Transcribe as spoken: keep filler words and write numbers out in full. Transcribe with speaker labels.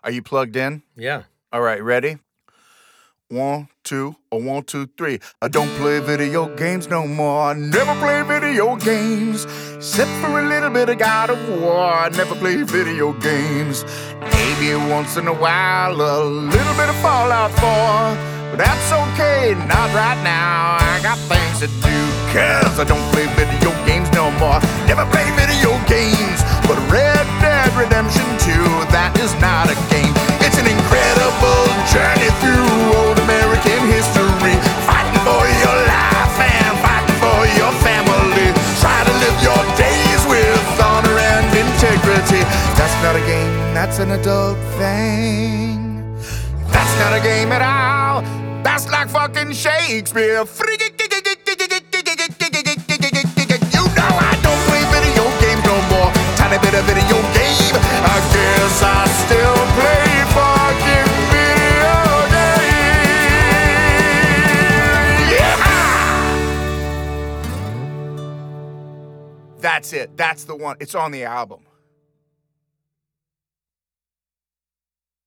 Speaker 1: Are you plugged in?
Speaker 2: Yeah.
Speaker 1: All right, ready? One, two, or one, two, three. I don't play video games no more. I never play video games. Except for a little bit of God of War. I never play video games. Maybe once in a while, a little bit of Fallout four. But that's okay, not right now. I got things to do. Cause I don't play video games no more. Never play video games. But Red Dead Redemption two, that is not a game. It's an incredible journey through old American history. Fighting for your life and fighting for your family. Try to live your days with honor and integrity. That's not a game, that's an adult thing. That's not a game at all. That's like fucking Shakespeare. You know I don't play video games no more. Tiny bit of video game. I guess I still play fucking video games. Yeah! That's it. That's the one. It's on the album.